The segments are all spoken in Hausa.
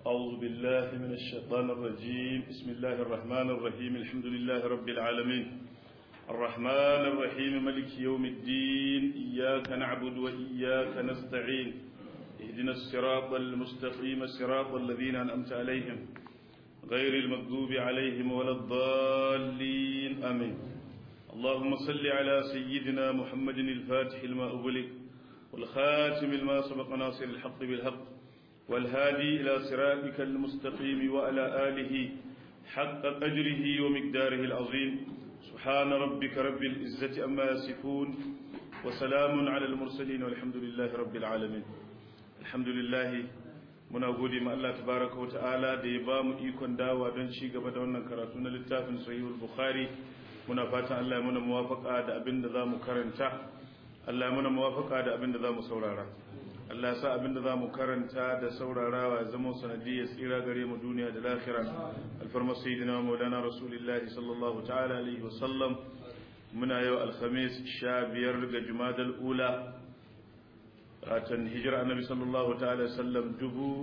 أعوذ بالله من الشيطان الرجيم بسم الله الرحمن الرحيم الحمد لله رب العالمين الرحمن الرحيم ملك يوم الدين إياك نعبد وإياك نستعين اهدنا الصراط المستقيم صراط الذين أنعمت عليهم غير المغضوب عليهم ولا الضالين آمين اللهم صل على سيدنا محمد الفاتح لما أغلق والخاتم لما سبق ناصر الحق بالحق والهادي إلى صراطك المستقيم وعلى آله حق قدره ومقداره العظيم سبحان ربك رب العزة أما يصفون وسلام على المرسلين والحمد لله رب العالمين الحمد لله muna gode ma Allah tabaraka wa ta'ala da ya ba mu ikon dawa don ci gaba da wannan karatu na littafin sahihul bukhari muna fatan Allah ya mana muwafaqa da abin da zamu karanta Allah ya mana muwafaqa da abin da zamu saurara Allah ya sa abin da zamu karanta da saurarawa ya zama sanadiyar tsira gare mu duniya da lahira alfarma sayyidina maulana rasulullahi sallallahu ta'ala alaihi wa sallam muna yau alhamis 15 ga jumadal ula atan hijira annabi sallallahu ta'ala sallam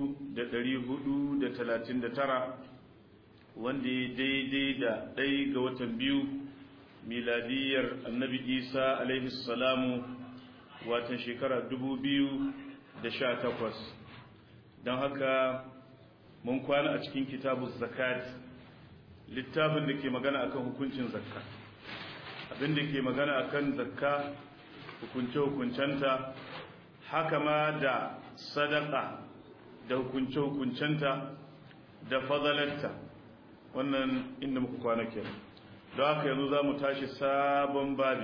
1439 wanda ya daidai da ɗaya ga watan biyu miladiyar annabi isa alaihi salamu watan shekara 2018 don haka mun kwana a cikin kitabun zakat littafin da ke magana akan hukuncin zakka abin da ke magana akan zakka hukunce-hukuncenta haka ma da sadaka da hukunce-hukuncenta da fadalarta wannan inda muka kwana kenan don haka yanzu za mu tashi sabon babi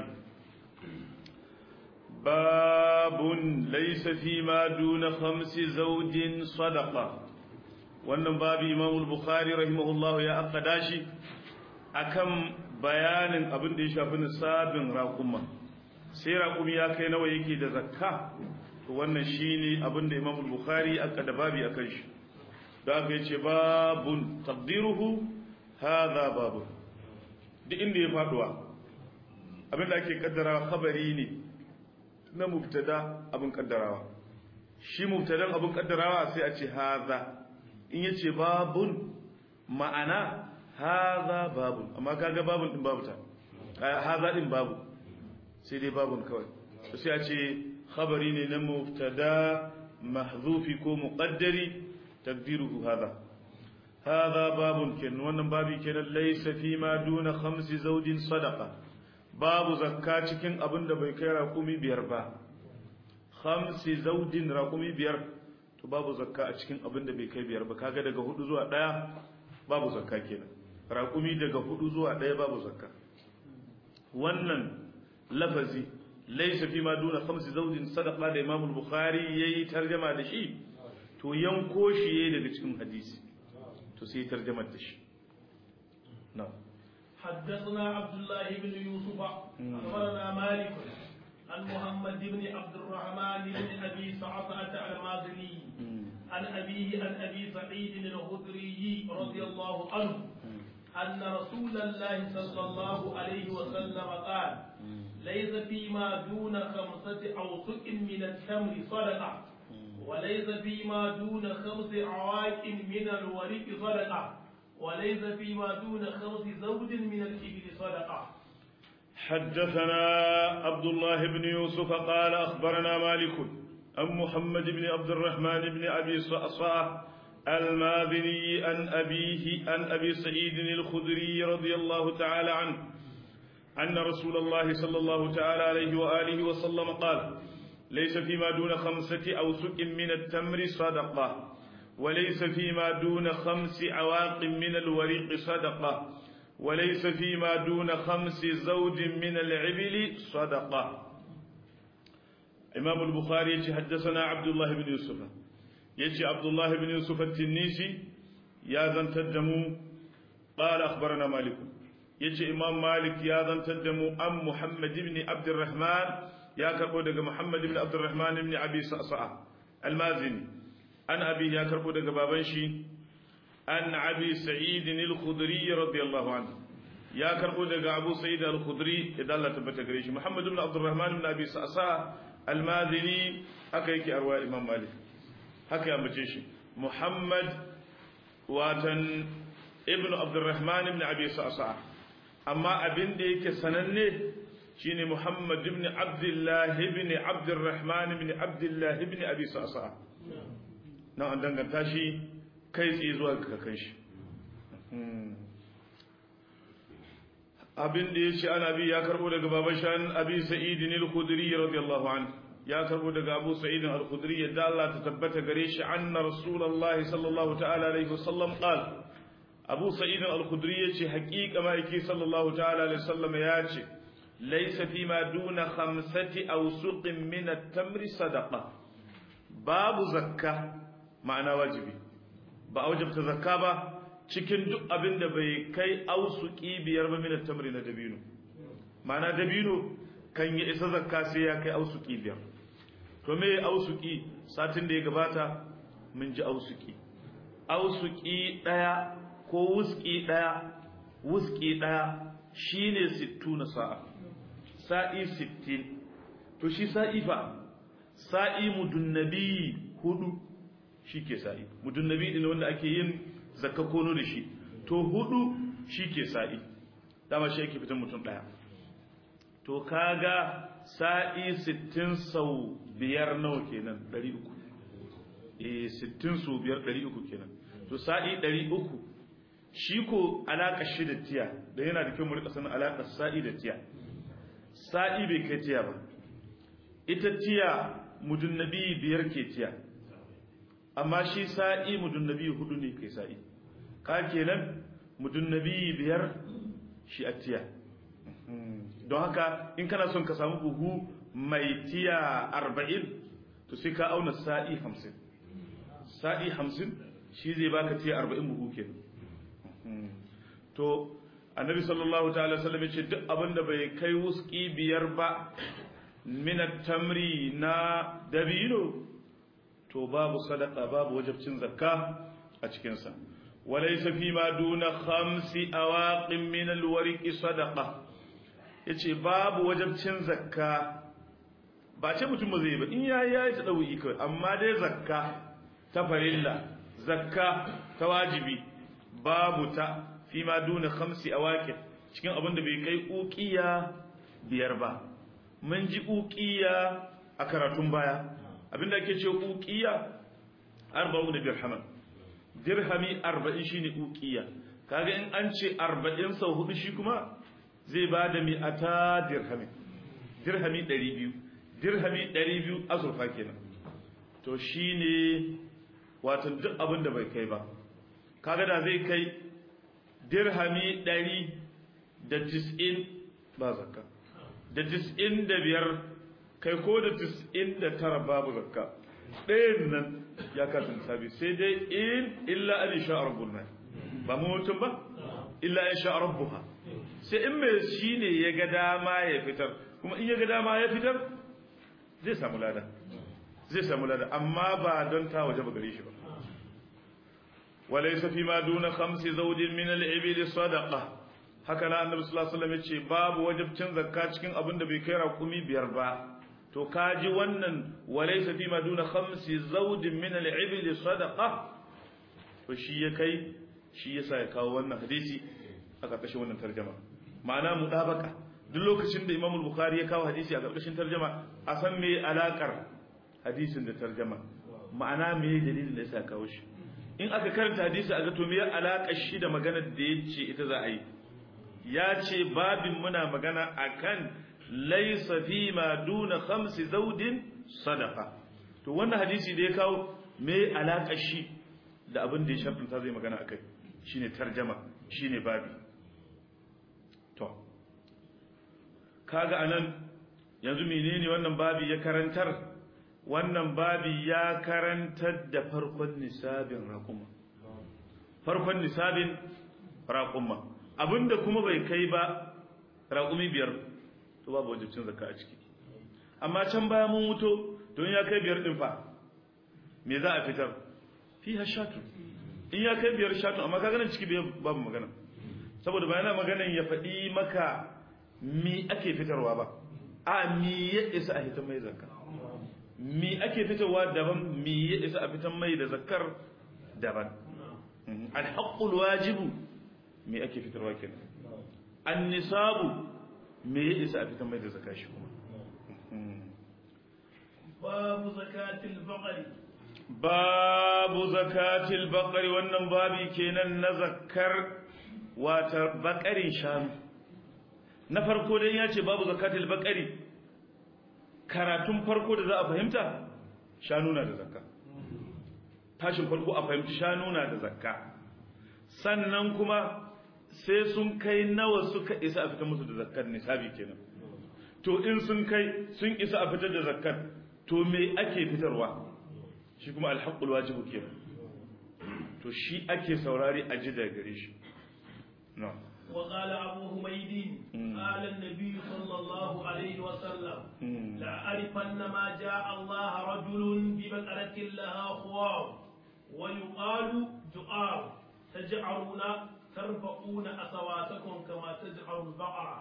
babun laisa fi ma duna khamsi zawjin sadaqa wannan babi Imam Bukhari rahimahullahu ya akkada shi akan bayanin abin da ya shafi nisabin raquma sai raqumi ya kai nawa yake da zakka to wannan shine abin da Imam Bukhari akkada babi akan shi da aka yace babun taqdiruhu hadha babun duk inda ya faduwa abin da ake kaddarawa khabari ne na mubtada abin kaddarawa shi mubtadan abin kaddarawa sai a ce hadha in yace babun ma'ana hadha babun amma kaga babun din babu ta hadha din babu sai dai babun kawai sai a ce khabari ne na mubtada mahzufi ko muqaddari taqdiruhu hadha babun ken wannan babi kenan laysa fi ma duna khamsi zawjin sadaqa babu zakka cikin abin da bai kai raƙumi biyar ba khamsi zawjin raƙumi biyar to babu zakka a cikin abin da bai kai biyar ba kaga daga 4 zuwa 1 babu zakka kenan raƙumi daga 4 zuwa 1 babu zakka wannan lafazi laysa fi ma duna khamsi zawjin sadaqa da Imam al-Bukhari yayi tarjuma da shi to yanko shi yayi daga cikin hadisi to sai tarjumar da shi na'am حدثنا عبد الله بن يوسف أخبرنا مالك عن محمد بن عبد الرحمن بن أبي صعصعة المازني عن أبيه عن أبي سعيد الخدري رضي الله عنه أن رسول الله صلى الله عليه وسلم قال ليس فيما دون 5 أوسق من التمر صدقة وليس فيما دون 5 عواق من الورق صدقة وليس فيما دون 5 زوج من الإبل صدقة. حدثنا عبد الله بن يوسف قال أخبرنا مالك عن محمد بن عبد الرحمن بن أبي صعصعة المازني عن أبيه عن أبي سعيد الخدري رضي الله تعالى عنه أن رسول الله صلى الله تعالى عليه وآله وسلم قال ليس فيما دون 5 أوسق من التمر صدقة وليس فيما دون 5 عواق من الوريق صدقة وليس فيما دون 5 زوج من العبل صدقة. إمام البخاري حدثنا عبد الله بن يوسف يجي عبد الله بن يوسف التنيسي يا ذن تدمو قال أخبرنا مالك يجي إمام مالك يا ذن تدمو أم محمد بن عبد الرحمن يا كربودك محمد بن عبد الرحمن بن أبي صعصعة المازني an abi ya karbo daga baban shi an abi sa'id al-khudri radiyallahu anhu ya karbo daga abu sa'id al-khudri idan Allah tabbata gare shi muhammad ibn abdurrahman ibn abi sa'sa al-madini haka yake arwa imam malik haka ya mace shi Muhammad watan ibn abdurrahman ibn abi sa'sa amma abin da yake sananne shine muhammad ibn abdullah ibn abdurrahman ibn abdullah ibn abi sa'sa nan an danganta shi kai tsaye zuwa ga kakan shi abin da yace ana bi ya karbo daga baban shan abi sa'id al-khudri radiyallahu anhu ya karbo daga abu sa'id al-khudri yadda Allah ta tabbata gare shi anna rasulullahi sallallahu ta'ala alaihi wasallam qala abu sa'id al-khudri yace haqiqa maiki sallallahu ta'ala alaihi wasallam yace laysa fi ma duna khamsati awsuqin min at-tamri sadaqa babu zakka ma'ana wajibi ba a wajibta zakka ba cikin duk abin da bai kai ausuki biyar ba min at-tamri na dabino ma'ana dabino kan yi isa zakka sai ya kai ausuki biyar to me ausuki satin da ya gabata mun ji ausuki daya ko wuski daya shine 60 sa'a sa'i 60 to shi sa'i fa sa'i mudunnabi 4 shike sa'i mudunnabi din wanda ake yin zakka kono da shi to 4 shike sa'i dama shi yake fitan mutum daya to kaga sa'i 60 sau biyar nawa kenan 300 60 sau biyar 300 kenan to sa'i 300 shi ko alaka shi da tiya da yana da kyau mu rika sanin alaka sa'i da tiya sa'i bai kai tiya ba ita tiya mudunnabi biyar ke tiya amma shi sa'i mudunnabi 4 ne kai sa'i ka kenan mudunnabi biyar shi a tiya don haka in kana son ka samu buhu mai tiya 40 to sai ka auna sa'i 50 sa'i 50 shi zai baka tiya 40 buhu kenan to annabi sallallahu ta'ala sallam ya ce duk abinda bai kai wuski biyar ba min at-tamri na dabino to babu sadaqa babu wajibcin zakka a cikin sa walaysa fi ma duna 5 awaqin min al-wariqi sadaqa yace babu wajibcin zakka ba ce mutum ba zai ba in yayi ta dawi kai amma dai zakka ta farilla zakka ta wajibi babu ta fi ma duna 5 awaqin cikin abin da bai kai uqiya biyar ba mun ji uqiya a karatun baya abinda ake ce uqiya 40 dirhaman dirhami 40 shine uqiya kaga in an ce 40 sau 4 shi kuma zai bada mi'ata dirhami dirhami 200 dirhami 200 azurfa kenan to shine wato duk abin da bai kai ba kaga da zai kai dirhami 190 ba zakka da 95 kai ko da 99 babu zakka ɗayan nan ya kasan sabi sai dai in illa an sha rabbul mai ba mu mutum ba illa an sha rabbuha sai in mai shine ya ga dama ya fitar kuma in ya ga dama ya fitar zai samu lada amma ba don ta waje ba gare shi ba walaysa fi ma duna 5 zawjin min al-ibil sadaqa haka na annabi sallallahu alaihi wasallam yace babu wajibcin zakka cikin abin da bai kai rakumi 5 ba to kaji wannan walaysa fi ma duna 5 zawjin min al-ibil sadaqa to shi ya kai shi yasa ya kawo wannan hadisi a karkashin wannan tarjuma ma'ana mudabaka duk lokacin da Imam al-Bukhari ya kawo hadisi a karkashin tarjuma a san me alakar hadisin da tarjuma ma'ana me dalilin da yasa kawo shi in aka karanta hadisi a ga to me alakar shi da maganar da yace ita za a yi ya ce babin muna magana akan laysa fi ma duna 5 zawdin sadaqa to wannan hadisi da ya kawo me alakar shi da abin da ya shartunta zai magana akai shine tarjuma shine babi to kaga anan yanzu menene wannan babi ya karantar wannan babi ya karantar da farkon nisabin raquma abinda kuma bai kai ba raqumi 5 to babu wajibcin zakka a ciki amma can baya mun wuto don ya kai 5 din fa me za a fitar fiha shatu in ya kai 5 shatu amma kaga nan ciki babu magana saboda bayana maganan ya faɗi maka mi ake fitarwa ba a mi ya isa a hitan mai zakka mi ake fitarwa daban mi ya isa a fitan mai da zakkar daban alhaqqul wajibu me ake fitarwa kenan annisabu me ya isa a fitar mai da zakka shi kuma babu zakatil baqari babu zakatil baqari wannan babi kenan na zakkar wata bakarin shanu na farko dai ya ce babu zakatil baqari karatun farko da za a fahimta shanu na da zakka tashin farko a fahimci shanu na da zakka sannan kuma sai sun kai nawa suka isa a fitar musu da zakkar nisabi kenan to in sun kai sun isa a fitar da zakkar to me ake fitarwa shi kuma alhaqqul wajibu kenan to shi ake saurari a ji daga gare shi no وقال أبو حميد قال النبي صلى الله عليه وسلم لأعرفن ما جاء الله رجل ببقرة لها خوار ويقال جؤار تجعرون ترفعون أصواتكم كما تجعر البقرة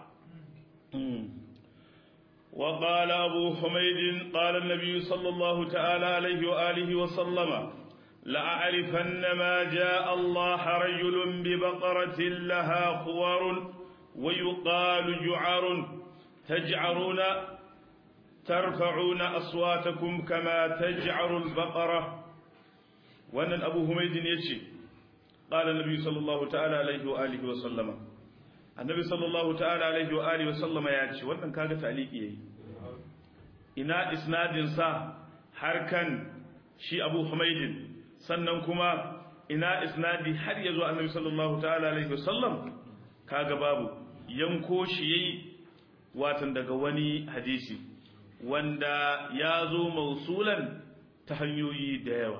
وقال أبو حميد قال النبي صلى الله تعالى عليه وآله وسلم لأعرفن ما جاء الله رجل ببقرة لها خوار ويقال جعار تجعرون ترفعون أصواتكم كما تجعر البقرة وأن أبو حميد يجي قال النبي صلى الله تعالى عليه وآله وسلم النبي صلى الله تعالى عليه وآله وسلم يجي وأن كان تعليقي إنا إسناد سا حركا شي أبو حميد sannan kuma ina isnadi har yazo annabi sallallahu ta'ala alaihi wasallam kaga babu yanko shi yayi watan daga wani hadisi wanda yazo mausulan ta hanyoyi da yawa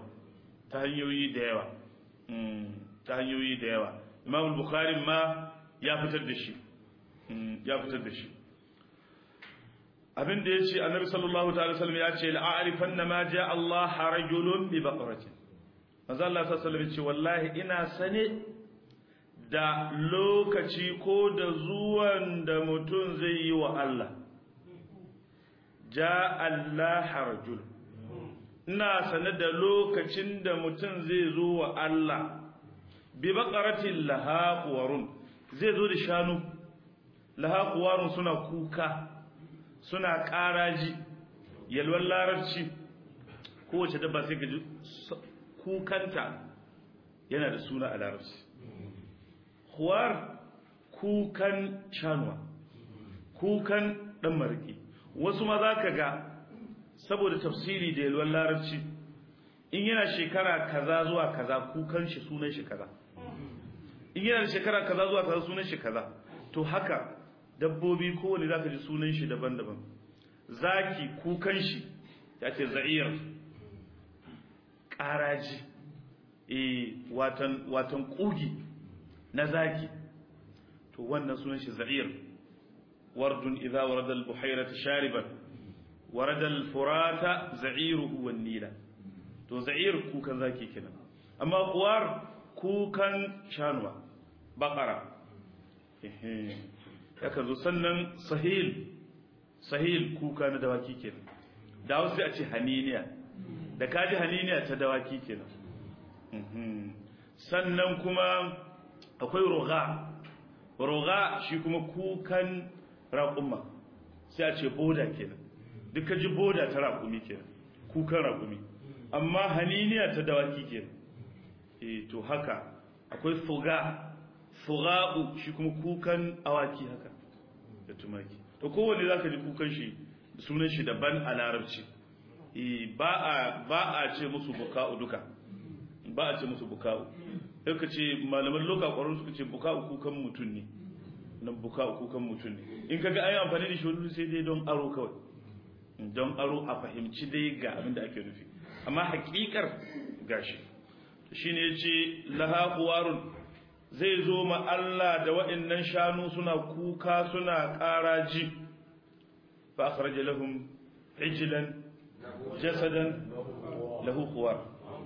Imam al-Bukhari ma ya fitar da shi abin da yace annabi sallallahu ta'ala wasallam ya ce la'arifanna ma ja'a Allah rajulun bi baqaratin manzo Allah sallallahu alaihi wasallam wallahi ina sane da lokaci ko da zuwan da mutum zai yi wa Allah ja Allah rajul ina sane da lokacin da mutum zai zo wa Allah bi baqaratin laha quwarun zai zo da shanu laha quwarun suna kuka suna karaji yalwan larabci kowace dabba sai ka ji kukanta yana da suna a larabci huwar kukan shanuwa kukan dan mariki wasu ma za ka ga saboda tafsiri da yalwar larabci in yana shekara kaza zuwa kaza kukan shi sunan shi kaza in yana da shekara kaza zuwa kaza sunan shi kaza to haka dabbobi kowane za ka ji sunan shi daban-daban zaki kukan shi ya ce za'ir ƙaraji watan ƙugi na zaki to wannan sunan shi za'ir wardun idza warada al-buhayrata shariban warada al-furata za'iruhu wan nila to za'ir kukan zaki kenan amma quwar kukan shanuwa baqara yaka zo sannan sahil kuka na dawaki kenan da wasu a ce haniniya da kaji haniniya ta dawaki kenan sannan kuma akwai roga shi kuma kukan raƙuma sai a ce boda kenan duk ji boda ta raƙumi kenan kukan raƙumi amma haniniya ta dawaki kenan to haka akwai fuga'u shi kuma kukan awaki haka da tumaki to kowanne zaka ji kukan shi sunan shi daban a larabci ba a ce musu buka'u duka ba a ce musu buka'u sai ka ce malaman loka ƙwaron suka ce buka'u kukan mutum ne nan buka'u kukan mutum ne in kaga ayi amfani da shi wani sai dai don aro kawai don aro a fahimci dai ga abin da ake nufi amma hakikar gashi shine yace laha quwarun zai zo ma Allah da waɗannan shanu suna kuka suna ƙaraji fa akhraja lahum ijlan jasadan lahu khuwar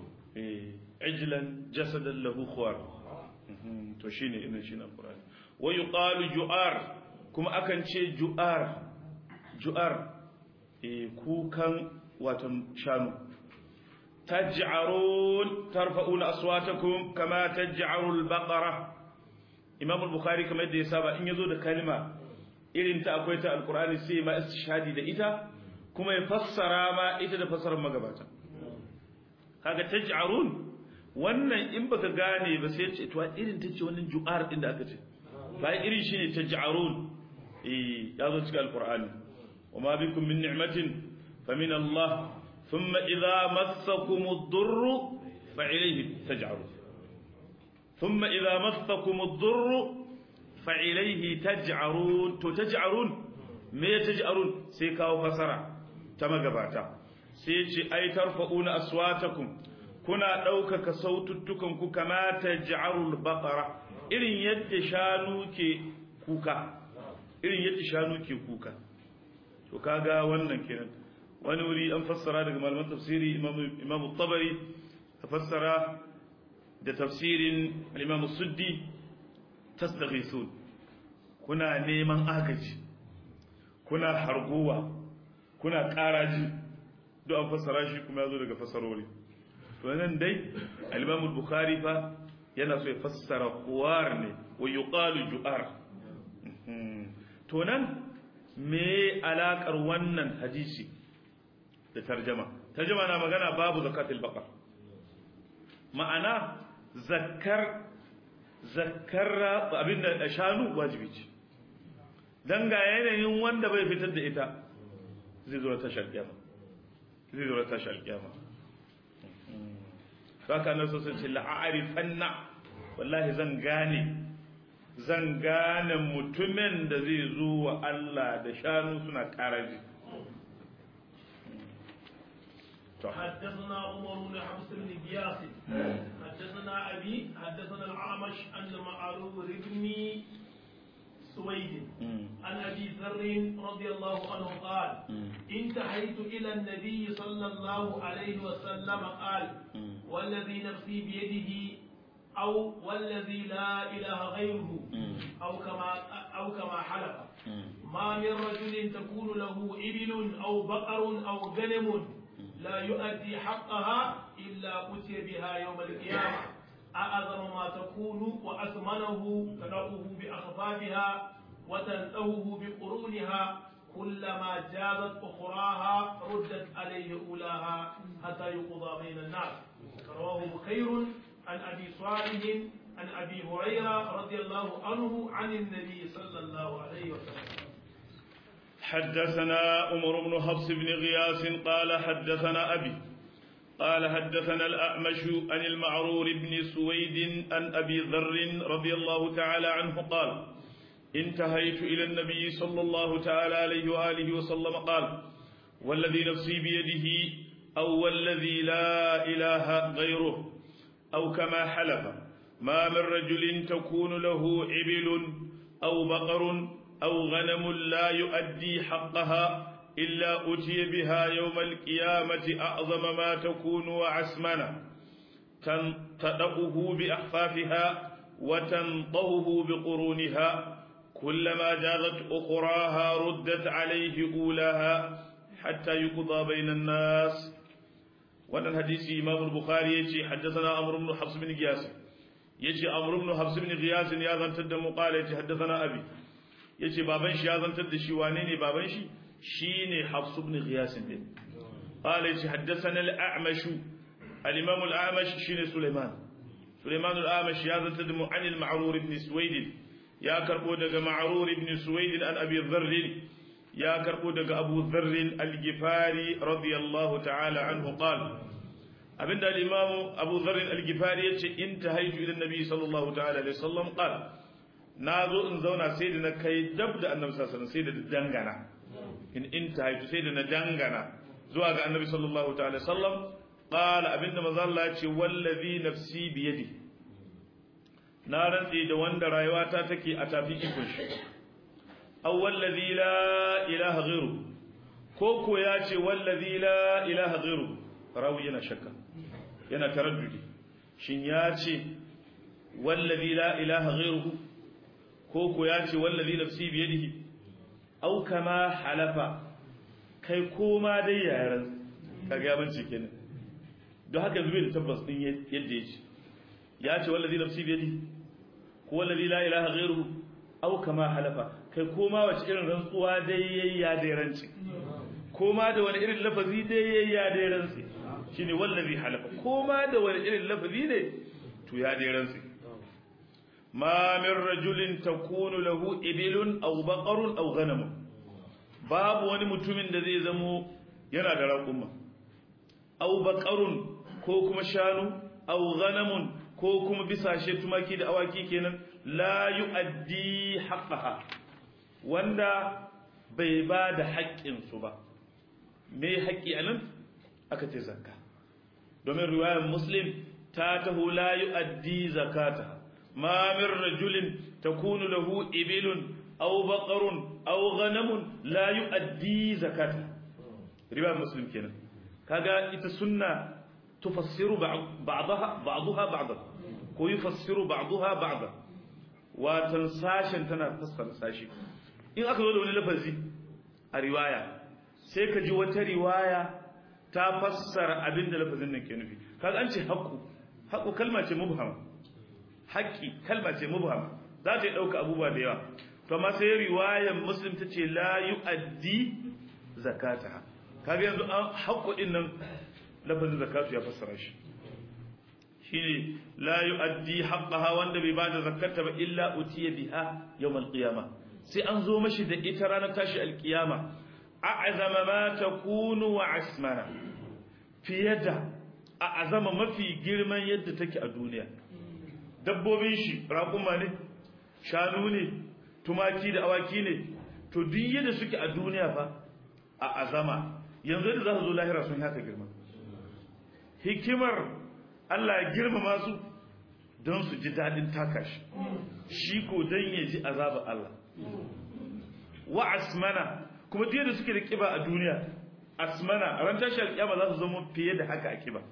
ijlan jasadan lahu khuwar to shine ina shine alqur'ani wa yuqalu ju'ar kuma akan ce ju'ar kukan watan shanu taj'arun tarfa'una aswatakum kama taj'aru al-baqara Imam al-Bukhari kamar yadda ya saba in yazo da kalma irin ta akwai ta alqur'ani sai ma istishhadi da ita kuma ya fassara ma ita da fassarar magabata kaga taj'arun wannan in baka gane ba sai ce to irin tace wannan ju'ar din da aka ce ba irin shine taj'arun yazo cikin alqur'ani wama bikum min ni'matin famin Allah thumma idha massakum ad-durr fa ilayhi taj'arun thumma idha massakum ad-durr fa ilayhi taj'arun to taj'arun me taj'arun sai kawo fasara ta magabata sai ce ai tarfa'una aswatakum kuna ɗaukaka saututtukan ku kama taj'arul baqara irin yadda shanu ke kuka to kaga wannan kenan wani wuri an fassara daga malaman tafsiri imam tabari ta fassara da tafsirin al-imam suddi tastaghisun kuna neman agaji kuna harguwa kuna ƙaraji duk an fassara shi kuma yazo daga fassarori to nan dai al-imam al-bukhari fa yana so ya fassara kuwar ne wa yuqalu ju'ar to nan me alakar wannan hadisi da tarjuma na magana babu zakatul baqar ma'ana zakkar abinda shanu wajibi ce dan ga yanayin wanda bai fitar da ita zai zo ta tashar kiyama saka nan sun ce la'arifanna wallahi zan gane mutumin da zai zo wa Allah da shanu suna karaji حدثنا عمر بن حفص بن غياث حدثنا أبي حدثنا الأعمش عن معروف بن سويد عن أبي ذر رضي الله عنه قال انتهيت إلى النبي صلى الله عليه وسلم قال والذي نفسي بيده أو والذي لا إله غيره أو كما حلف ما من رجل تكون له إبل أو بقر أو غنم لا يؤدي حقها إلا أتي بها يوم القيامة أعظم ما تكون وأثمنه تدعه بأخفافها وتنتهه بقرونها كلما جازت أخراها ردت عليه أولاها حتى يقضى بين الناس رواه بخير عن أبي صالح عن أبي هريرة رضي الله عنه عن النبي صلى الله عليه وسلم حدثنا عمر بن حفص بن غياث قال حدثنا أبي قال حدثنا الأعمش عن المعرور بن سويد عن أبي ذر رضي الله تعالى عنه قال انتهيت إلى النبي صلى الله تعالى عليه وآله وسلم قال والذي نفسي بيده أو والذي لا إله غيره أو كما حلف ما من رجل تكون له إبل أو بقر أو غنم لا يؤدي حقها إلا أتي بها يوم القيامة أعظم ما تكون وعسمنا تدأه بأحفافها وتنطوه بقرونها كلما جاءت أخراها ردت عليه أولاها حتى يقضى بين الناس. وأن الحديث إمام البخاري يجي حدثنا عمرو بن حفص بن غياث يجي عمرو بن حفص بن غياث يا ذن تدم قال يجي حدثنا أبي يجي بابن شي يا ذن تد شي وانيني بابن شي شيني حفص بن غياث دين قال يجي حدثنا الأعمش الإمام الأعمش شيني سليمان الأعمش يا ذن تدم عن المعرور بن سويد يا كربو دغ معرور بن سويد عن أبي ذر يا كربو دغ أبو ذر الغفاري رضي الله تعالى عنه قال abinda al-imam Abu Dharr al-Ghifari yace intahaitu ila an-nabi sallallahu ta'ala alaihi wasallam qala nazo in zauna sai da na kai dab da annabi sallallahu alaihi wasallam sai da dangana in intahaitu sai da na dangana zuwa ga annabi sallallahu ta'ala alaihi wasallam qala abinda manzo Allah yace wallazi nafsi bi yadi na rantsi da wanda rayuwata take a tafi ikon shi aw wallazi la ilaha ghairu ko ko yace wallazi la ilaha ghairu rawi yana shakka yana taraddudi shin ya ce wallazi la ilaha ghairuhu ko ko ya ce wallazi nafsi bi yadihi aw kama halafa kai koma dai yaran kaga ban ce kenan don haka zube da tabbas din yadda ya ce wallazi nafsi bi yadi ko wallazi la ilaha ghairuhu aw kama halafa kai koma wace irin rantsuwa dai yayya dai ranci koma da wani irin lafazi dai yayya dai ranci shine wallazi halafa koma da wani irin lafazi ne to ya dai ranci ma min rajulin takunu lahu ibilun aw baqarun aw ghanam babu wani mutumin da zai zamo yana da raƙuma aw baqarun ko kuma shanu aw ghanamun ko kuma bisashe tumaki da awaki kenan la yu'addi haqqaha wanda bai ba da haƙƙin su ba me haƙƙi anan aka ce zakka domin riwayar muslim ta tahu la yu'addi zakata ma min rajulin takunu lahu ibilun aw baqarun aw ghanamun la yu'addi zakata riwayar muslim kenan kaga ita sunna tufassiru ba'daha ba'daha ko yufassiru ba'daha ba'da watan sashen tana fassara sashi in aka zo da wani lafazi a riwaya sai ka ji wata riwaya ta fassara abinda lafazin nan ke nufi kaga an ce haqqu kalma ce mubhama haqqi kalma ce mubhama za ta dauka abubuwa da yawa to amma sai riwayar muslim ta ce la yu'addi zakataha kaga yanzu haqqu din nan lafazin zakatu ya fassara shi shine la yu'addi haqqaha wanda bai bada zakata ba illa utiya biha yawm al-qiyamah sai an zo mashi da ita ranar tashi al-qiyama a'zama ma takunu wa asmana fiye da a'zama mafi girman yadda take a duniya dabbobin shi raƙuma ne shanu ne tumaki da awaki ne to duk yadda suke a duniya fa a'zama yanzu da za su zo lahira sun haka girma hikimar Allah ya girmama su don su ji dadin taka shi ko dan ya ji azabar Allah wa asmana kuma duk da suke da kiba a duniya asmana ran tashi alƙiyama za su zama fiye da haka a kiba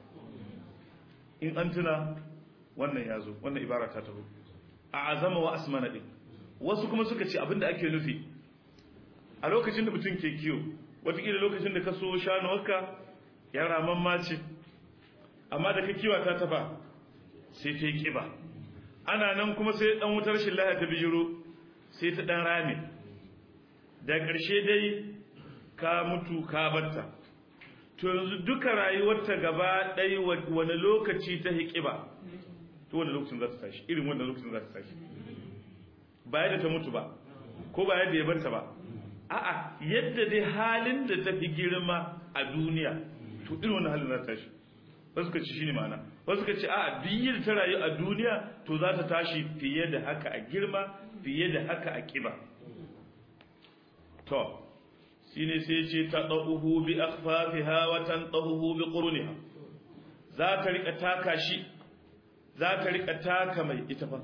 in an tuna wannan yazo wannan ibara ta taho a azama wa asmana din wasu kuma suka ce abinda ake nufi a lokacin da mutum ke kiyo wataƙila lokacin da ka so shanuwarka ya raman mace amma da ka kiwa ta tafa sai ta yi kiba ana nan kuma sai dan wutar shi lahiya ta bijiro sai ta dan rame da ƙarshe dai ka mutu ka batta to yanzu duka rayuwarta gaba ɗaya wani lokaci ta hikiba to wani lokacin za ta tashi irin wannan lokacin za ta tashi ba yadda ta mutu ba ko ba yadda ya barta ba a'a yadda dai halin da ta fi girma a duniya to irin wannan halin za ta tashi wasu ka ci shine ma'ana wasu ka ci a'a biyar ta rayu a duniya to za ta tashi fiye da haka a girma fiye da haka a kiba to shine sai ce tadahu bi akhfafiha wa tantahu bi quruniha za ta rika taka shi za ta rika taka mai ita fa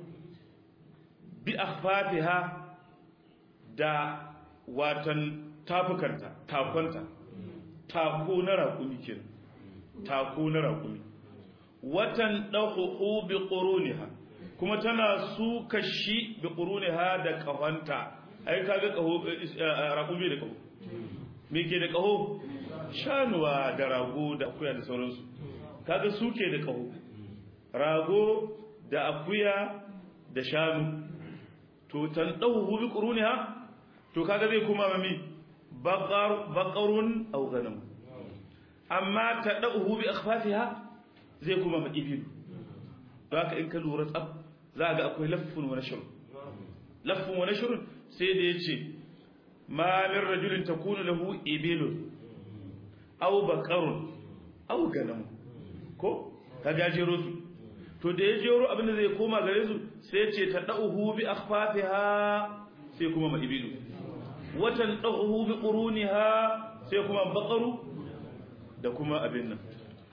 bi akhfafiha da watan tafukanta takonta tako na raƙumi kenan tako na raƙumi watan dahu bi quruniha kuma tana suka shi bi quruniha da kahanta ai kaga kaho raƙumi da kaho me ke da kaho shanuwa da rago da akuya da sauransu kaga suke da kaho rago da akuya da shanu to tan dahu bi quruniha to kaga zai kuma mami baqarun aw ghanam amma ta dahu bi akhfafiha zai kuma ma ibilu don haka in ka lura tsab za ga akwai laffun wa nashr laffun wa nashr sai da yace ma min rajulin takunu lahu ibilun aw baqarun aw ghanam ko kaga jero su to da ya jero abinda zai koma gare su sai yace ta dahu bi akhfafiha sai kuma ma ibilu watan dahu bi quruniha sai kuma baqaru da kuma abin nan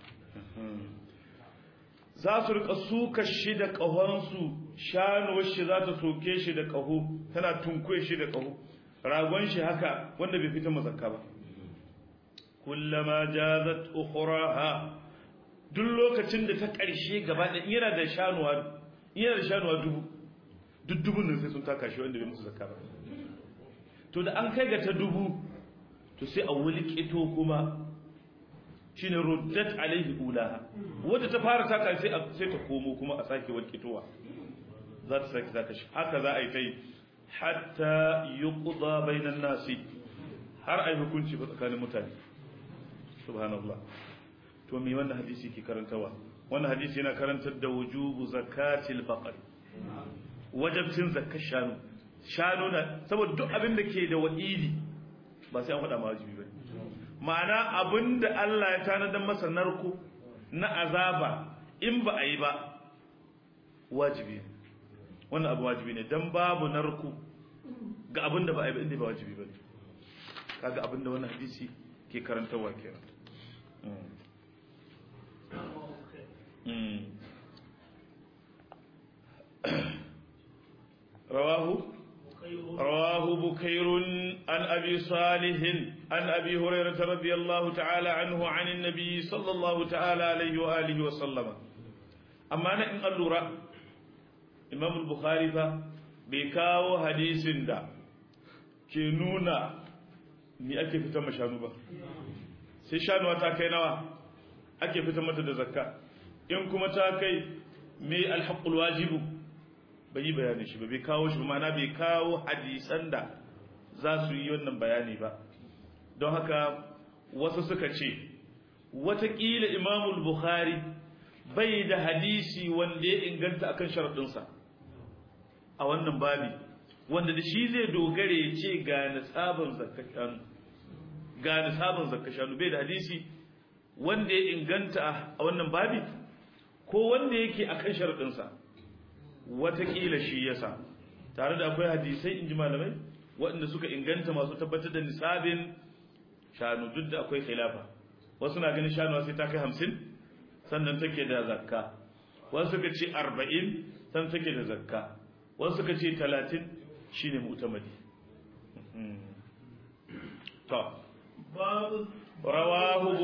za su rika suka shi da kahonsu shanuwar shi za ta soke shi da kaho tana tunkuye shi da kaho ragon shi haka wanda bai fita mazakka ba kullama jazat ukhraha duk lokacin da ta karshe gaba da yana da shanuwa dubun nan sai sun taka shi wanda bai musu zakka ba to da an kai ga ta dubu to sai a wulƙito kuma shine ruddat alaihi ulaha wanda ta fara taka sai ta komo kuma a sake walkitowa za ta sake taka shi haka za a yi tai hatta yuqda bainan nasi har ai hukunci ba tsakanin mutane subhanallah to me wannan hadisi ke karantawa wannan hadisi yana karantar da wujubu zakatil baqar wajibcin zakar shanu na saboda duk abin da ke da wa'idi ba sai an faɗa ma wajibi ba ma'ana abinda Allah ya tanadar masa narko na azaba in ba a yi ba wajibi ne wannan abu wajibi ne dan babu narko ga abinda ba a yi ba inda ba wajibi ba kaga abinda wannan hadisi ke karantawa kenan رواه بكير عن أبي صالح عن أبي هريرة رضي الله تعالى عنه عن النبي صلى الله تعالى عليه وآله وسلم أما أنا إن قال إمام البخاري بكاو حديث دا كنونا ni ake fitar mashanu ba sai shanuwa ta kai nawa ake fitar mata da zakka in kuma ta kai me alhaqul wajibu bai yi bayanin shi ba bai kawo shi ba mana bai kawo hadisan da za su yi wannan bayani ba don haka wasu suka ce watakila imamul bukhari bai da hadisi wanda ya inganta akan sharaɗinsa a wannan babi wanda da shi zai dogare ya ce ga nisabin zakashanu bai da hadisi wanda ya inganta a wannan babi ko wanda yake akan sharaɗinsa watakila shi yasa tare da akwai hadisai inji malamai waɗanda suka inganta masu tabbatar da nisabin shanu duk da akwai khilafa wasu na ganin shanu sai ta kai 50 sannan take da zakka wasu suka ce 40 sannan take da zakka wasu suka ce 30 shine mu'tamadi to rawahu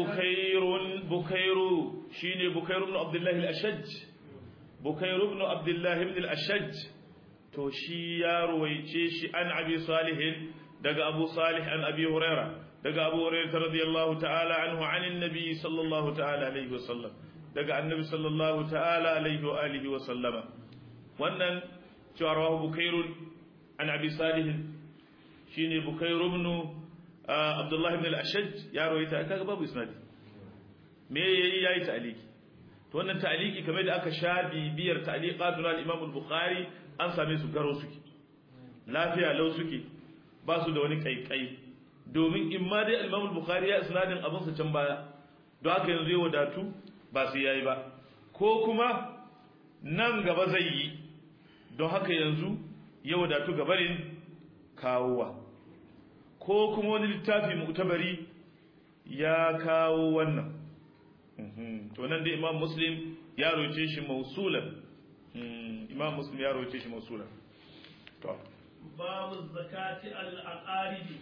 bukairu shine bukairu ibn abdullah al-ashaj bukairu ibn abdullah ibn al-ashaj to shi ya ruwaice shi an abi salih daga abu salih an abi huraira daga abu huraira radiyallahu ta'ala anhu anin nabi sallallahu ta'ala alaihi wasallam daga annabi sallallahu ta'ala alaihi wa alihi wa sallama wannan cewa rawahu bukairu an abi salih shine bukairu ibn abdullah ibn al-ashaj ya ruwaita kaga babu isnadi me yayi ta'liqi to wannan ta'liqi kamar da aka sha bibiyar ta'liqatul al-imam al-bukhari an same su garo suke lafiya lau suke ba su da wani kaikai domin in ma dai al-imam al-bukhari ya isnadin abin sa can baya don haka yanzu ya wadatu ba sai yayi ba ko kuma nan gaba zai yi don haka yanzu ya wadatu gabarin kawowa ko kuma wani littafi mu'tabari ya kawo wannan to nan da imam muslim ya roce shi mausulan imam muslim ya roce shi mausulan to babu zakati al-aqaribi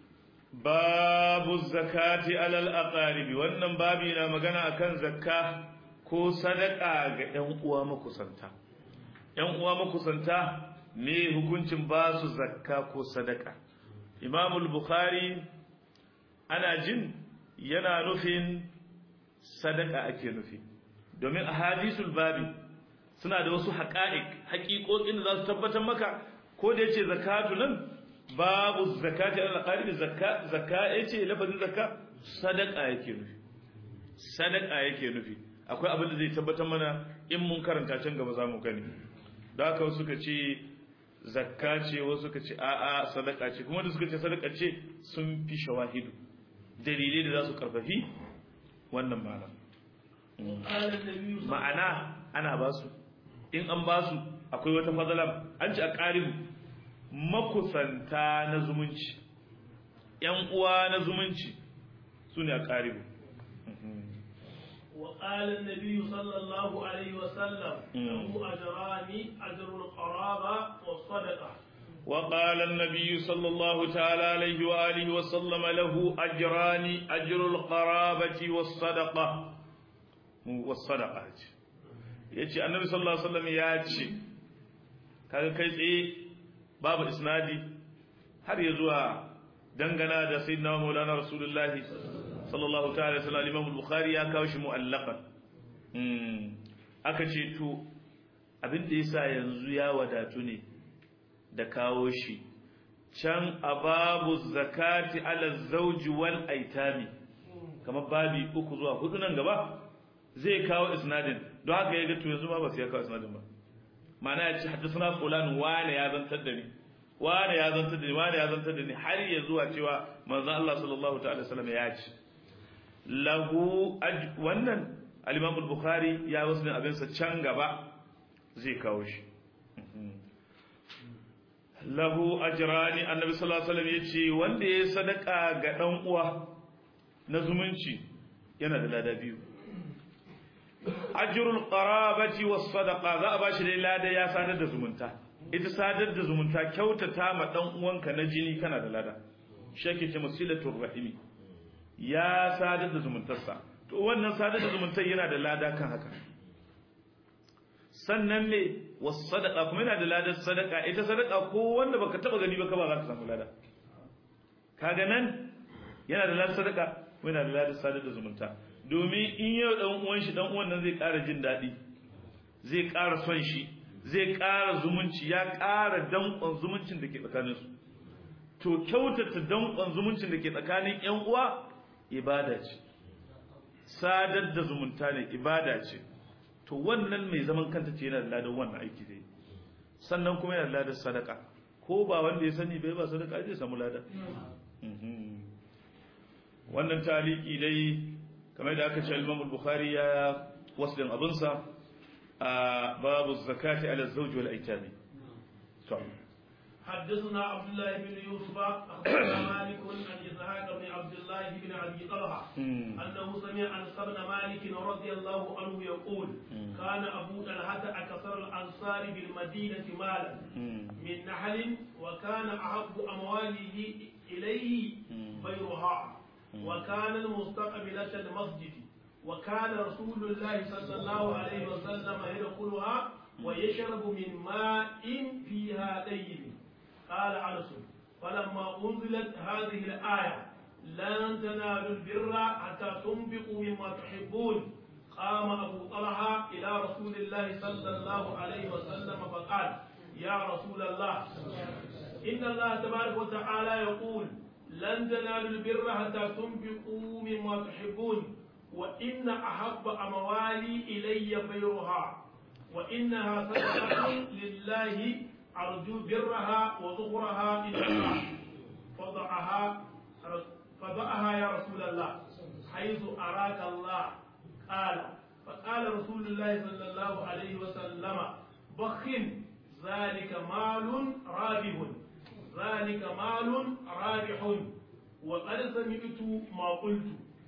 babu zakati alal aqaribi wannan babi na magana akan zakka ko sadaka ga ƴan uwa makusanta ƴan uwa makusanta me hukuncin ba su zakka ko sadaka imam al-bukhari ana jin yana nufin sadaka ake nufi domin ahadisul babi suna da wasu haƙiƙoƙin da za su tabbatar maka ko da yace zakatu nan babu zakati al-aqaribi zakka yace lafazin zakka sadaka yake nufi sadaka yake nufi akwai abin da zai tabbatar mana in mun karanta can gaba zamu gani da haka wasu suka ce zakka ce wasu suka ce a'a sadaka ce kuma da suka ce sadaka ce sun fi shawahidu dalilai da za su karfafi wannan ma'ana ana ba su in an ba su akwai wata fadala an ci a ƙaribu makusanta na zumunci ‘yan uwa na zumunci su ne a ƙaribu وقال النبي صلى الله عليه وسلم له أجران أجر القرابة والصدقة وقال النبي صلى الله تعالى عليه وآله وسلم له أجران أجر القرابة والصدقة yace annabi sallallahu alaihi wasallam ya ce kaga kai tsaye babu isnadi har ya zuwa dangana da sayyidina maulana rasulullahi sallallahu ta'ala sallallahu Imam al-Bukhari ya kawo shi mu'allaqan aka ce to abin da yasa yanzu ya wadatu ne da kawo shi can ababu zakati ala zawji wal aitami kamar babi 3 zuwa 4 nan gaba zai kawo isnadin don haka yaga to yanzu ba sai ya kawo isnadin ba ma'ana ya ce haddathana fulan wani ya zantar da ni wani ya zantar da ni wani ya zantar da ni har ya zuwa cewa manzo Allah sallallahu ta'ala wasallam ya ce lahu wannan al-Imam al-Bukhari ya wasu abin sa can gaba zai kawo shi lahu ajrani annabi sallallahu alaihi wasallam yace wanda ya sadaka ga dan uwa na zumunci yana da lada biyu ajrul qarabati was sadaqa za a bashi da lada ya sadar da zumunta ita sadar da zumunta kyautata ma dan uwanka na jini kana da lada shake ce musilatul rahimi ya sadar da zumuntarsa to wannan sadar da zumuntar yana da lada kan haka sannan ne was sadaqa kuma yana da ladar sadaka ita sadaka ko wanda baka taba gani ba ka ba za ka samu lada kaga nan yana da ladar sadaka kuma yana da ladar sadar da zumunta domin in yau dan uwan shi dan uwan nan zai ƙara jin dadi zai ƙara son shi zai ƙara zumunci ya ƙara danƙon zumuncin da ke tsakanin su to kyautata danƙon zumuncin da ke tsakanin ƴan uwa ibada ce sadar da zumunta ne ibada ce to wannan mai zaman kanta ce yana da ladan wannan aiki dai sannan kuma yana da ladan sadaka ko ba wanda ya sani bai ba sadaka zai samu ladan wannan taliki dai kamar da aka ce Imam al-Bukhari ya waslin abunsa a babu zakati ala zawj wal aitami to حدثنا عبد الله بن يوسف أخبرنا مالك عن إسحاق بن عبد الله بن أبي طلحة أنه سمع أنس بن مالك رضي الله عنه يقول كان أبو طلحة أكثر الأنصار بالمدينة مالا من نحل وكان أحب أمواله إليه بيرها وكان المستقبلة المسجد وكان رسول الله صلى الله عليه وسلم يدخلها ويشرب من ماء فيها طيب قال أنس فلما أنزلت هذه الآية لن تنالوا البر حتى تنفقوا مما تحبون قام أبو طلحة إلى رسول الله صلى الله عليه وسلم فقال يا رسول الله إن الله تبارك وتعالى يقول لن تنالوا البر حتى تنفقوا مما تحبون وإن أحب أموالي إلي بيرها وإنها صدقة لله أرجو برها وظهرها إلى الله فضعها يا رسول الله حيث أراك الله قال فقال رسول الله صلى الله عليه وسلم بخ ذلك مال رابح ذلك مال رابح وقد سمعت ما قلت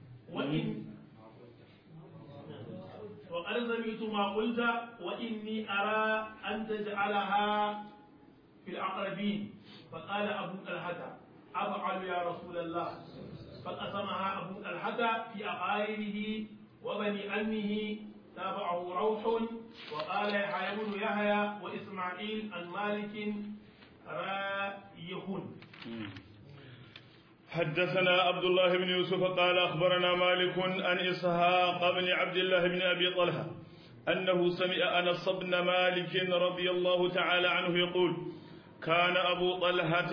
وقد سمعت ما قلت وإني أرى أن تجعلها في الأقربين فقال أبو طلحة أفعل يا رسول الله فقسمها أبو طلحة في أقاربه وبني عمه تابعه روح وقال يحيى بن يحيى وإسماعيل عن مالك رايح حدثنا عبد الله بن يوسف قال أخبرنا مالك عن إسحاق بن عبد الله بن أبي طلحة أنه سمع أنس بن مالك رضي الله تعالى عنه يقول كان أبو طلحة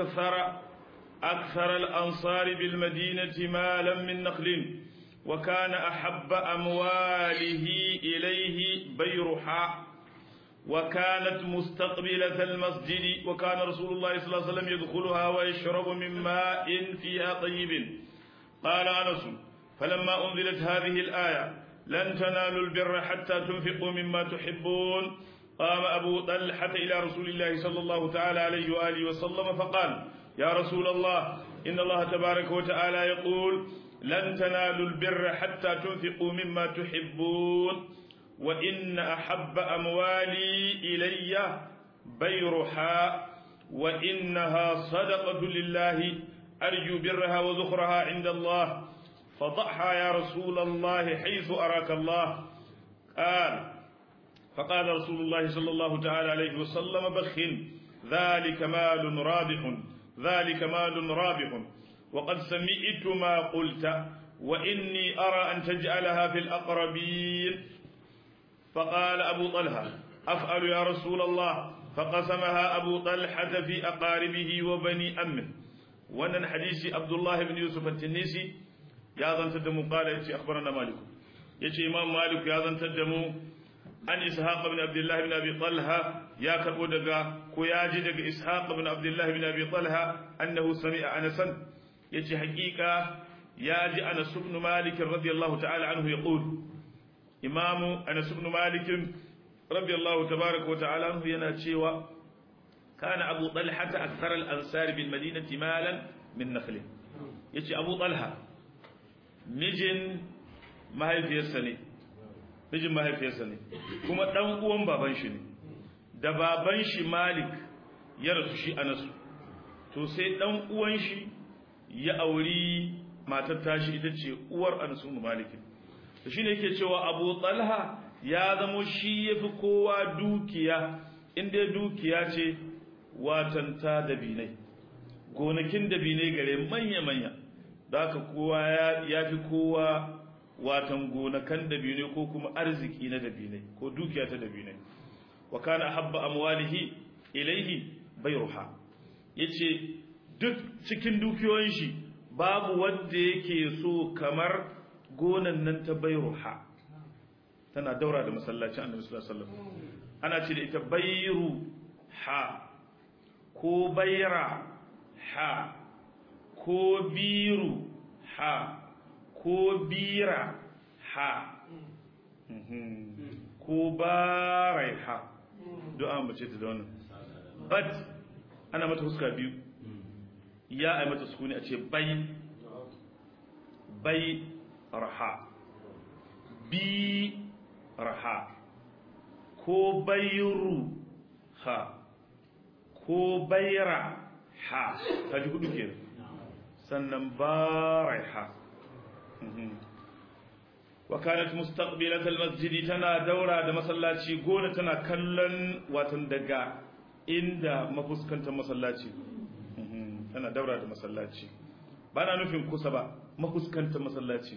أكثر الأنصار بالمدينة مالا من نخل وكان أحب أمواله إليه بيرحاء وكانت مستقبلة المسجد وكان رسول الله صلى الله عليه وسلم يدخلها ويشرب من ماء فيها طيب قال أنس فلما أنزلت هذه الآية لن تنالوا البر حتى تنفقوا مما تحبون قام أبو طلحة إلى رسول الله صلى الله تعالى عليه وآله وسلم فقال يا رسول الله إن الله تبارك وتعالى يقول لن تنالوا البر حتى تنفقوا مما تحبون وإن أحب أموالي إلي بيرحاء وإنها صدقة لله أرجو برها وذخرها عند الله فضعها يا رسول الله حيث أراك الله فقال رسول الله صلى الله تعالى عليه وسلم بخ ذلك مال رابح ذلك مال رابح وقد سمعت ما قلت وإني أرى أن تجعلها في الأقربين. فقال أبو طلحة أفعل يا رسول الله. فقسمها أبو طلحة في أقاربه وبني أمه. وأن حديث عبد الله بن يوسف التنيسي يا ذن تدمو قال يتي أخبرنا مالك يتي إمام مالك يا ذن تدمو عن إسحاق بن عبد الله بن أبي طلحة يا كربو دقا كوياجي دقا إسحاق بن عبد الله بن أبي طلحة أنه سمع أنسا يتي حقيقة ياجي أنس بن مالك رضي الله تعالى عنه يقول إمام أنس بن مالك رضي الله تبارك وتعالى عنه يناتشيوا كان أبو طلحة أكثر الأنصار بالمدينة مالا من نخل يتي أبو طلحة مجن ما هي في السنة mijin mahaifiyarsa ne kuma dan uwan baban shi ne da baban shi Malik ya rasu shi Anas to sai dan uwan shi ya auri matar tashi ita ce uwar Anas ibn Malik to shine yake cewa Abu Talha ya zamo shi yafi kowa dukiya inda dukiya ce watanta dabinai gonakin dabinai gare manya da haka kowa yafi kowa watan gonakan dabinai ko kuma arziki na dabinai ko dukiya ta dabinai wa kana habba amwalihi ilayhi bayruha yace duk cikin dukiyoyin shi babu wanda yake so kamar gonan nan ta bayruha tana daura da masallacin Annabi sallallahu alaihi wasallam ana ce da ita bayruha ko bayra ha ko biru ha ko bira ha ko barai ha du'a mace ta da wannan but ana mata huska biyu ya ai mata sukuni a ce bai raha bi raha ko bayru ha ko bayra ha kaji hudu kenan sannan barai ha وكانت مستقبلة المسجد تنا دورة مسلاتي غونة تنا كلن واتن دغا inda mafuskantar masallaci tana daura da masallaci ba na nufin kusa ba mafuskantar masallaci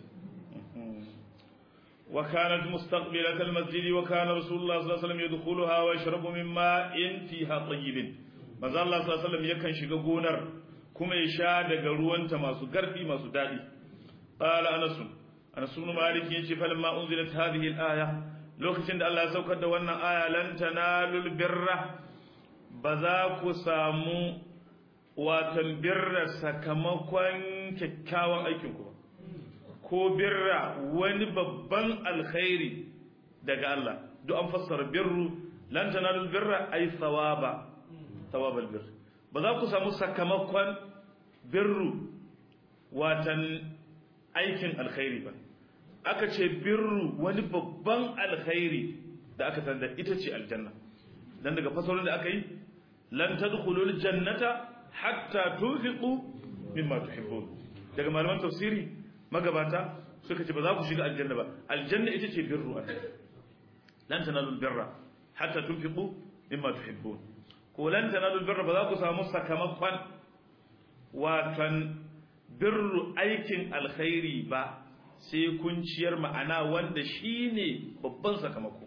wa kanat mustaqbilat almasjid wa kana rasulullah sallallahu alaihi wasallam yadkhuluha wa yashrabu min ma'in fiha tayyibin manzo Allah sallallahu alaihi wasallam yakan shiga gonar kuma ya sha daga ruwanta masu garfi masu dadi qala anas ibn malik yace falamma unzilat hadhihi al-aya lokacin da Allah ya saukar da wannan aya lan tanalul birra baza ku samu watan birra sakamakon kyakkyawan aikin ku ko birra wani babban alkhairi daga Allah duk an fassara birru lan tanalul birra ay thawabal birr baza ku samu sakamakon birru watan aikin alkhairi ba aka ce birru wani babban alkhairi da aka tanda ita ce aljanna dan daga fasalin da aka yi lan tadkhulul jannata hatta tunfiqu mimma tuhibbun daga malaman tafsiri magabata suka ce ba za ku shiga aljanna ba aljanna ita ce birru lan tanalul birra hatta tunfiqu mimma tuhibbun ko lan tanalul birra ba za ku samu sakamakon watan birru aikin alkhairi ba sai kun ciyar ma'ana wanda shine babban sakamako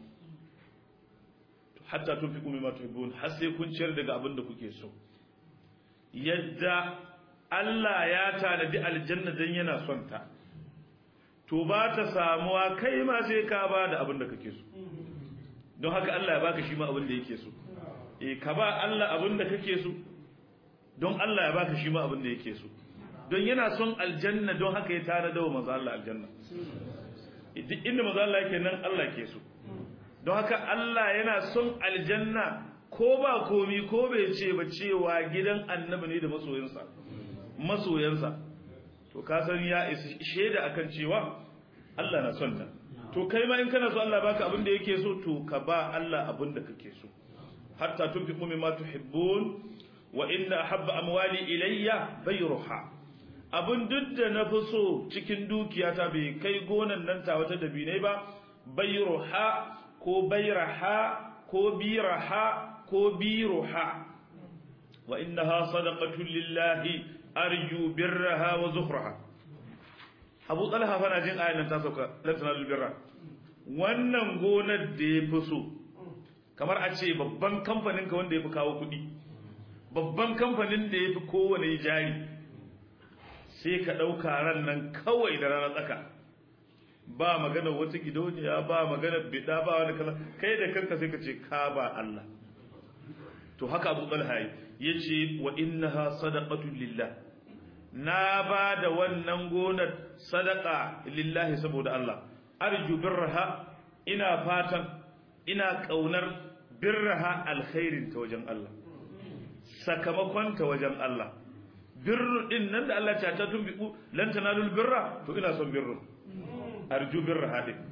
hatta tunfiqu mimma tuhibbun har sai kun ciyar daga abin da kuke so yadda Allah ya tanadi aljanna dan yana son ta to ba ta samuwa kai ma sai ka ba da abin da kake so don haka Allah ya baka shi ma abin da yake so ka ba Allah abin da kake so don Allah ya baka shi ma abin da yake so don yana son aljanna don haka ya tare da manzo Allah aljanna duk inda manzo Allah yake nan Allah ke so don haka Allah yana son aljanna ko ba komi ko bai ce ba cewa gidan annabi ne da masoyansa to ka san ya sheda akan cewa Allah na son ta to kai ma in kana so Allah baka abin da yake so to ka ba Allah abin da kake so hatta tunfiqu mimma tuhibbun wa inna ahabba amwali ilayya bayruha abin duk da na fi so cikin dukiyata bai kai gonan nan ta wata dabinai ba bayruha ko bayraha ko biraha ko biruha wa innaha sadaqatun lillahi arju birraha wa zukhraha Abu Talha fa na jin ayan nan ta sauka lan tanalul birra wannan gonar da ya fi so kamar a ce babban kamfanin ka wanda ya fi kawo kuɗi babban kamfanin da ya fi kowane jari sai ka ɗauka ran nan kawai da ranar tsaka ba magana wata gidauniya ba magana bida ba wani kaza kai da kanka sai ka ce ka ba Allah to haka Abu Talha yace wa innaha sadaqatun lillah na ba da wannan gonar sadaqa lillahi saboda Allah arju birraha ina fatan ina kaunar birraha alkhairin ta wajen Allah sakamakon ta wajen Allah birru din nan da Allah ya ta tumbiku lan tanalul birra to ina son birru arju birraha din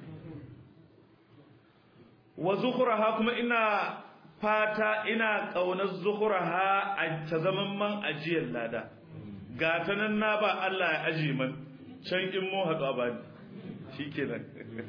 wa zukhraha kuma ina fata ina kaunar zukhraha a ta zaman man ajiyar lada gata nan na ba Allah ya aji man can in mu haɗu ba ni shikenan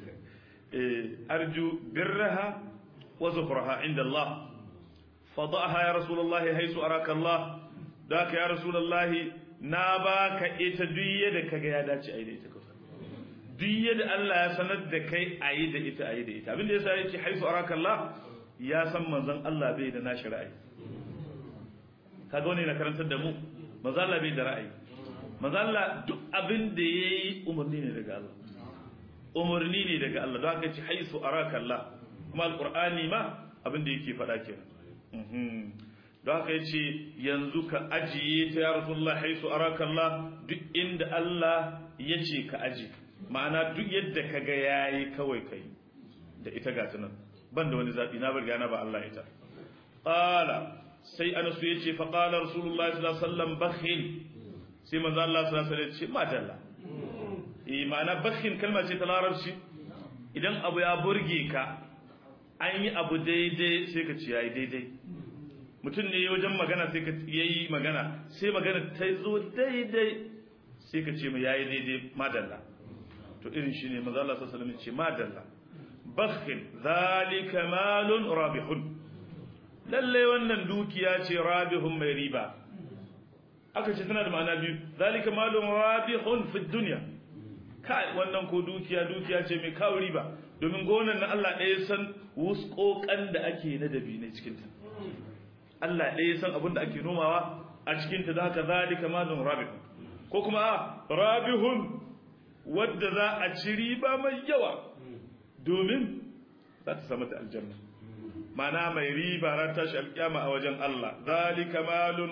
arju birraha wa zukhraha inda Allah fadaha ya rasulullah haisu araka Allah daka ya rasulullah na baka ita duk da kaga ya dace ai da ita kusa duk da Allah ya sanar da kai ayi da ita ayi da ita abinda yasa yace haisu araka Allah ya san manzon Allah bai da nashi ra'ayi kaga wani na karantar da mu manzon Allah bai da ra'ayi manzon Allah duk abin da yayi umarni ne daga Allah umarni ne daga Allah don haka yace haisu araka Allah kuma alqur'ani ma abin da yake faɗa kenan don haka yace yanzu ka ajiye ta ya rasulullah haisu araka Allah duk inda Allah yace ka aje ma'ana duk yadda kaga yayi kawai kai da ita ga tunan banda wani zabi na bar gana ba Allah ita qala sai Anas yace fa qala rasulullahi sallallahu alaihi wasallam bakhil sai manzo Allah sallallahu alaihi wasallam ce madalla ma'ana bakhil kalma ce ta larabci idan abu ya burge ka an yi abu daidai sai ka ce yayi daidai mutum ne wajen magana sai ka yayi magana sai magana ta zo daidai sai ka ce mai yayi daidai madalla to irin shine manzo Allah sallallahu alaihi wasallam ce madalla bakhil zalika malun rabihun lalle wannan dukiya ce rabihun mai riba aka ce tana da ma'ana biyu zalika malun rabihun fi dunya kai wannan ko dukiya ce mai kawo riba domin gonan na Allah ɗaya san wuskokan da ake na dabi ne cikin ta Allah ɗaya san abin da ake nomawa a cikin ta zaka zalika malun rabihun ko kuma rabihun wadda za a ci riba mai yawa domin za ta samu ta aljanna mana mai riba ran tashi alkiyama a wajen Allah zalika malun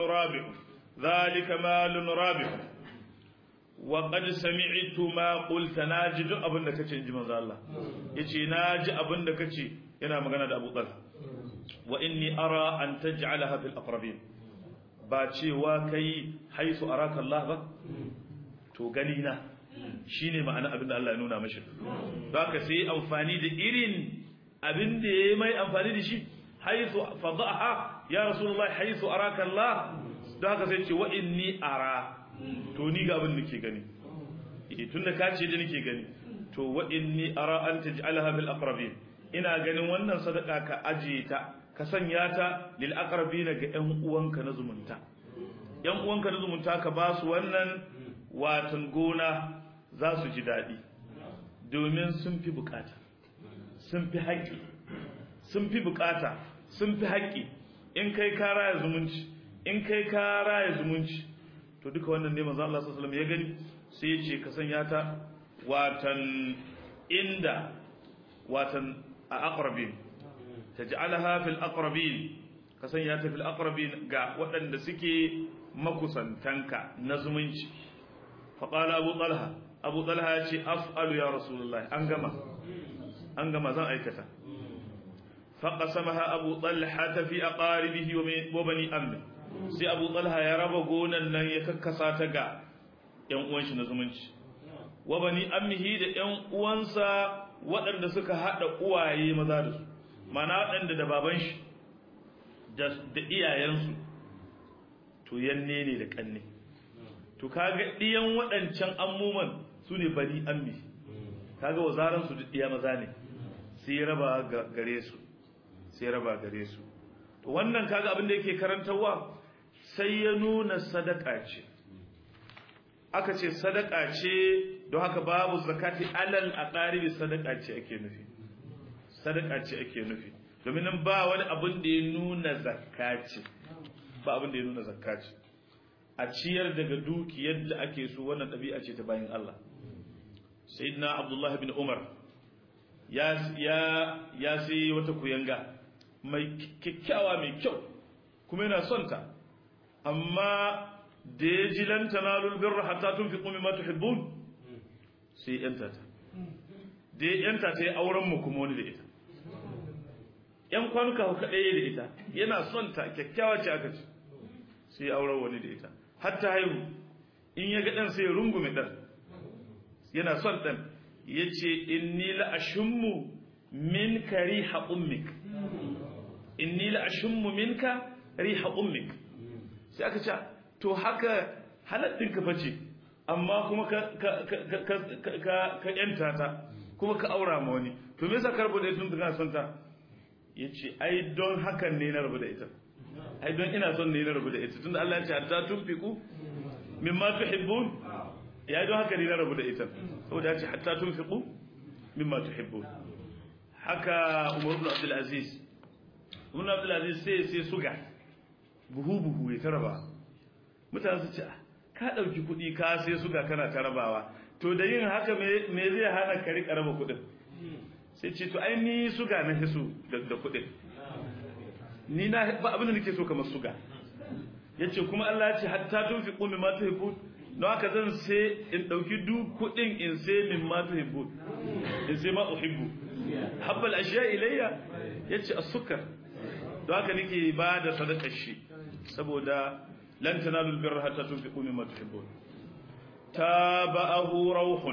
rabih wa qad sami'tu ma qulta naji duk abin da kace inji manzo Allah yace naji abin da kace yana magana da Abu Talha wa inni ara an taj'alaha fil aqrabin ba cewa kai haisu araka Allah ba to gani na shine ma'ana abin da Allah ya nuna mashi don haka sai amfani da irin abin da yayi mai amfani da shi haisu fadaha ya rasulullahi haisu araka Allah don haka sai ce wa inni ara to ni ga abin da nake gani tunda ka ce da nake gani to wa inni ara an taj'alaha bil aqrabin ina ganin wannan sadaka ka aje ta ka sanya ta lil aqrabina ga ƴan uwanka na zumunta ƴan uwanka na zumunta ka ba su wannan watan gona za su ji daɗi domin sun fi bukata sun fi haƙƙi sun fi bukata sun fi haƙƙi in kai ka raya zumunci in kai ka raya zumunci to duka wannan ne manzo Allah sallallahu alaihi wasallam ya gani sai ya ce ka sanya ta watan inda watan a aqrabin taj'alaha fil aqrabin ka sanya ta fil aqrabin ga waɗanda suke makusantanka na zumunci fa qala abu talha ya ce af'alu ya rasulullah an gama zan aikata fa qasamaha abu talha fi aqaribihi wa bani ammi sai abu talha ya raba gonan nan ya kakkasa ta ga ƴan uwan shi na zumunci wa bani ammihi da ƴan uwansa waɗanda suka hada uwaye maza da su mana waɗanda da baban shi da iyayensu to yanne ne da kanne to kaga diyan waɗancan ammuman su ne bani ammi kaga wazaran su diya maza ne sai raba gare su to wannan kaga abin da yake karantawa sai ya nuna sadaka ce aka ce sadaka ce don haka babu zakati alal aqaribi sadaka ce ake nufi sadaka ce ake nufi domin nan ba wani abin da ya nuna zakati ba abin da ya nuna zakati a ciyar daga dukiyar da ake so wannan ɗabi'a ce ta bayin Allah sayyidina Abdullah ibn Umar ya sai wata kuyanga mai kyakkyawa mai kyau kuma yana son ta amma da ya ji lan tanalul birra hatta tunfiqu mimma tuhibbun sai yanta ta da yanta ta yi auren mu kuma wani da ita yan kwanuka kaɗai da ita yana son ta kyakkyawa ce aka ce sai auren wani da ita hatta haihu in ya ga ɗan sai ya rungume ɗan yana son ɗan ya ce inni la ashummu minka riha ummik inni la ashummu minka riha ummik sai aka ce to haka halattun ka face amma kuma ka yanta ta kuma ka aura ma wani to me yasa karbo da tun kana son ta yace ai don hakan ne na rabu da ita ai don ina son ne na rabu da ita tunda Allah ya ce hatta tunfiqu mimma tuhibbun ya don haka ne na rabu da ita saboda ya ce hatta tunfiqu mimma tuhibbun haka Umar ibn Abdul Aziz sai suga buhu ya taraba mutane su ce ka dauki kudi ka sai suga kana tarabawa to da yin haka me zai hana ka rika raba kudin sai ce to ai ni suga na hisu da kudin ni na ba abin da nake so kamar suga yace kuma Allah ya ce hatta tunfiqu mimma tuhibbun don haka zan sai in dauki duk kudin in sai mimma tuhibbun in sai ma uhibbu habbal ashiya ilayya yace as-sukar don haka nake ba da sadakar shi saboda lan tanalu albirra hatta tunfiqu mimma tuhibbun tabahu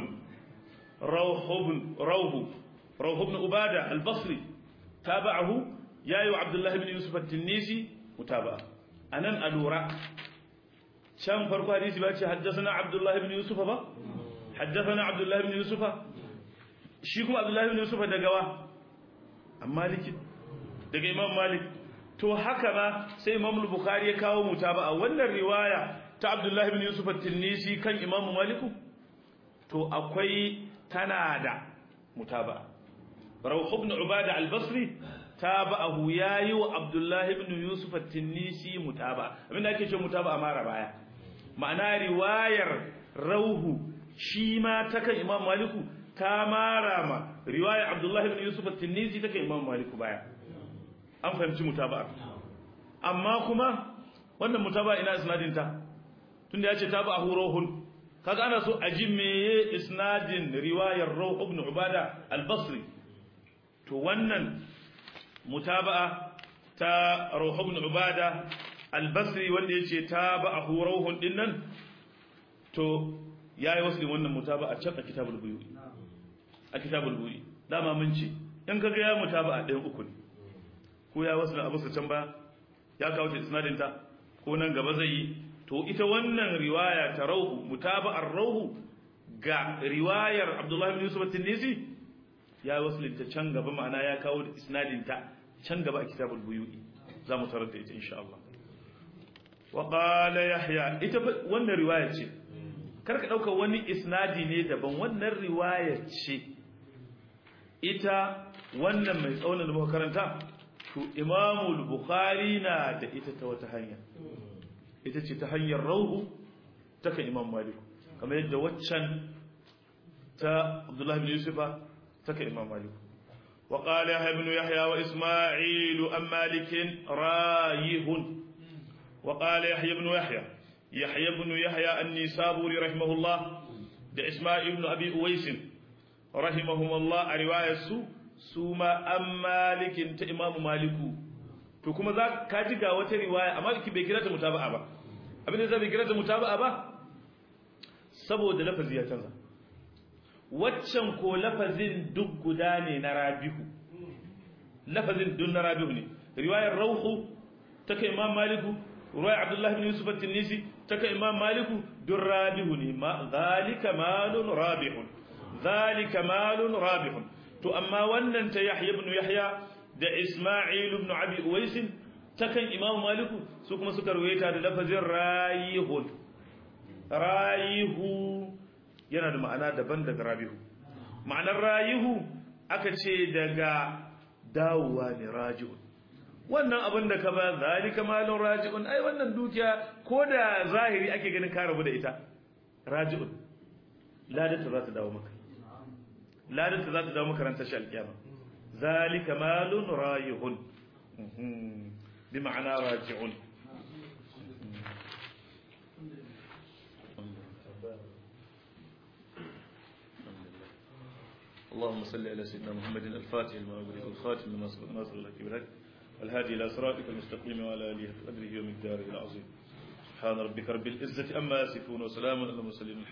روح بن عبادة البصري تابعه يايو عبد الله بن يوسف التنيسي متابعة أنا الوراء شام فرق حديث باتي حدثنا عبد الله بن يوسف حدثنا عبد الله بن يوسف شيكم عبد الله بن يوسف دغوا مالك daga Imam Malik to haka ba sai Imam Bukhari ya kawo mutaba'a wannan riwaya ta Abdullah ibn Yusuf at-Tinnisi kan Imam Malik to akwai tana da mutaba'a Rawh ibn Ubada al-Basri tabahu yayi wa Abdullah ibn Yusuf at-Tinnisi mutaba'a abinda ake cewa mutaba'a mara baya ma'ana riwayar Rawh shi ma ta kan Imam Malik ta mara ma riwayar Abdullah ibn Yusuf at-Tinnisi ta kan Imam Malik baya an fahimci mutaba'a amma kuma wannan mutaba'a ina isnadin ta tunda yace tabahu Rawhun kaga ana so a ji meye isnadin riwayar Rawh ibn Ubada al-Basri to wannan mutaba'a ta Rawh ibn Ubada al-Basri wanda yace tabahu Rawhun dinnan to yayi wasu wannan mutaba'a can a kitabul buyu'i a kitabul buyu'i dama mun ce in kaga ya mutaba'a ɗayan uku ne ko ya wasu abu su can ba ya kawo ta isnadin ta ko nan gaba zai yi to ita wannan riwaya ta Rawh mutaba'ar Rawh ga riwayar Abdullah ibn Yusuf at-Tinnisi ya waslin ta can gaba ma'ana ya kawo isnadin ta can gaba a kitabul buyu'i zamu tarar da ita insha Allah wa qala Yahya ita wannan riwaya ce karka dauka wani isnadi ne daban wannan riwaya ce ita wannan mai tsaunin da muka karanta to Imam al-Bukhari na da ita ta wata hanya ita ce ta hanyar Rawh ta kan Imam Malik kamar yadda waccan ta Abdullah ibn Yusuf ta kan Imam Malik wa qala Yahya ibn Yahya wa Isma'il an Malik rayihun wa qala Yahya ibn Yahya an-Nisaburi rahimahullah da Isma'il ibn Abi Uwais rahimahumullah a riwayarsu suma an Malikin ta Imam Maliku to kuma za ka ji ga wata riwaya amma ki bai kira ta mutaba'a ba abin da zai bai kira ta mutaba'a ba saboda lafazi ya canza waccan ko lafazin duk guda ne na Rabihu lafazin dun na Rabihu ne riwayar Rawh ta kai Imam Maliku riwayar Abdullah ibn Yusuf at-Tinnisi ta kai Imam Maliku dun Rabihu ne ma zalika malun rabihun zalika malun rabihun to amma wannan ta Yahya ibn Yahya da Isma'il ibn Abi Uwais takan Imam Malik su kuma suka ruwaita da lafazin rayihun rayihu yana da ma'ana daban daga rabihu ma'anar rayihu aka ce daga dawowa ne raji'un wannan abin da ka ba zalika malun raji'un ai wannan dukiya ko da zahiri ake ganin ka rabu da ita raji'un ladanta za ta dawo maka ladanta za ta dawo maka ran tashi alkiyama zalika malun rayihun bi ma'ana raji'un اللهم صل على سيدنا محمد الفاتح لما أغلق والخاتم لما سبق ناصر الله كبرك والهادي إلى صراطك المستقيم وعلى آله قدره ومقداره العظيم سبحان ربك رب العزة أما يصفون وسلام على المرسلين.